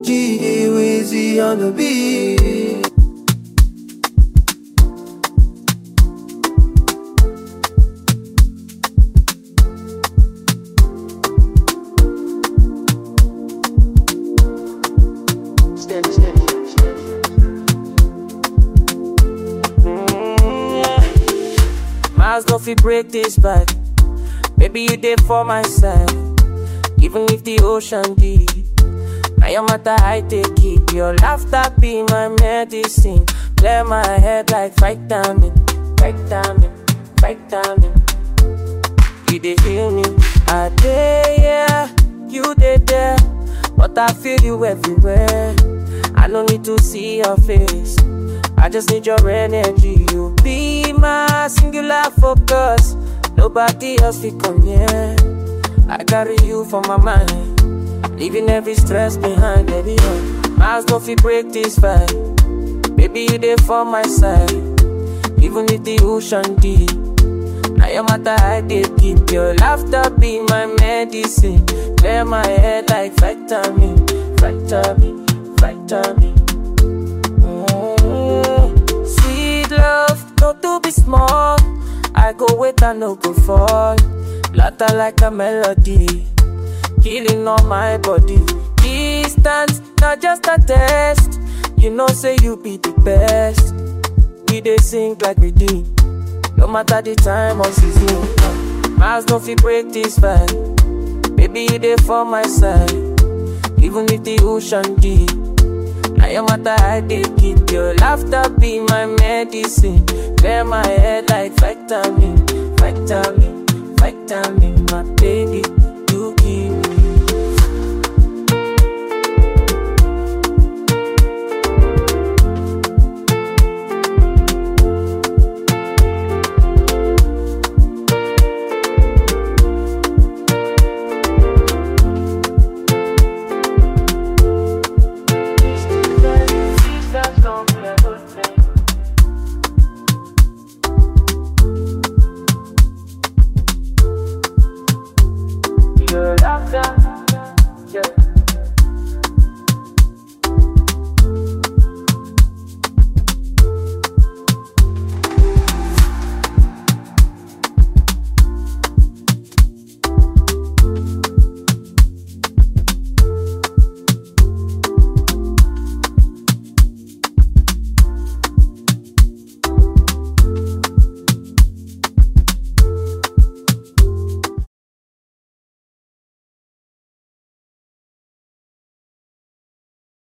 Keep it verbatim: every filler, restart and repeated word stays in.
G Weezy on the beat. Steady, steady. Miles don't fit break this back. Baby, you there for my side. Even if the ocean deep, now your matter I take it. Your laughter be my medicine. Clear my head like vitamin, vitamin, vitamin. You dey feel me? I dey, yeah. You dey there, but I feel you everywhere. I don't need to see your face, I just need your energy. You be my singular focus. Nobody else will come here. I carry you for my mind, leaving every stress behind, baby. Oh, miles don't fit break this vibe. Baby, you there for my side. Even if the ocean deep, now your matter I did keep. Your laughter be my medicine. Clear my head like vitamin, vitamin, vitamin. Mm. Sweet love, don't to be small. I go wait and no go fall. Latter like a melody, healing on my body. Distance, not just a test. You know say you be the best. We dey sing like we do, no matter the time or season. Miles don't fit break this vibe. Baby, you there for my side. Even if the ocean deep, now your matter I did keep. Your laughter be my medicine. Clear my head like vitamin, vitamin, vitamin, my baby.